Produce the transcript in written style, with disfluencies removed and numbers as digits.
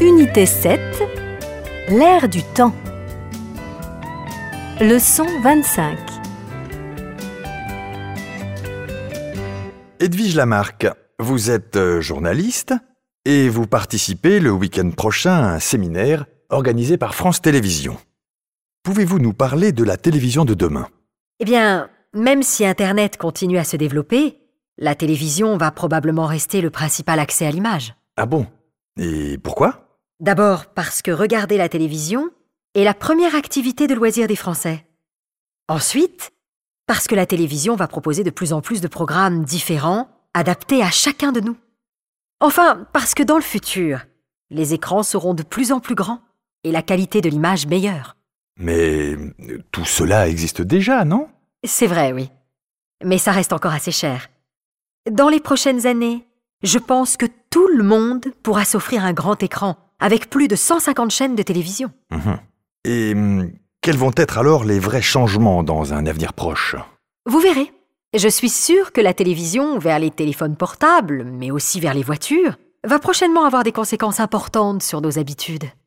Unité 7, l'ère du temps. Leçon 25. Edwige Lamarck, vous êtes journaliste et vous participez le week-end prochain à un séminaire organisé par France Télévisions. Pouvez-vous nous parler de la télévision de demain ? Eh bien, même si Internet continue à se développer, la télévision va probablement rester le principal accès à l'image. Ah bon ? Et pourquoi ? D'abord parce que regarder la télévision est la première activité de loisir des Français. Ensuite, parce que la télévision va proposer de plus en plus de programmes différents, adaptés à chacun de nous. Enfin, parce que dans le futur, les écrans seront de plus en plus grands et la qualité de l'image meilleure. Mais tout cela existe déjà, non ? C'est vrai, oui. Mais ça reste encore assez cher. Dans les prochaines années, je pense que tout le monde pourra s'offrir un grand écran avec plus de 150 chaînes de télévision. Et quels vont être alors les vrais changements dans un avenir proche ? Vous verrez. Je suis sûre que la télévision vers les téléphones portables, mais aussi vers les voitures, va prochainement avoir des conséquences importantes sur nos habitudes.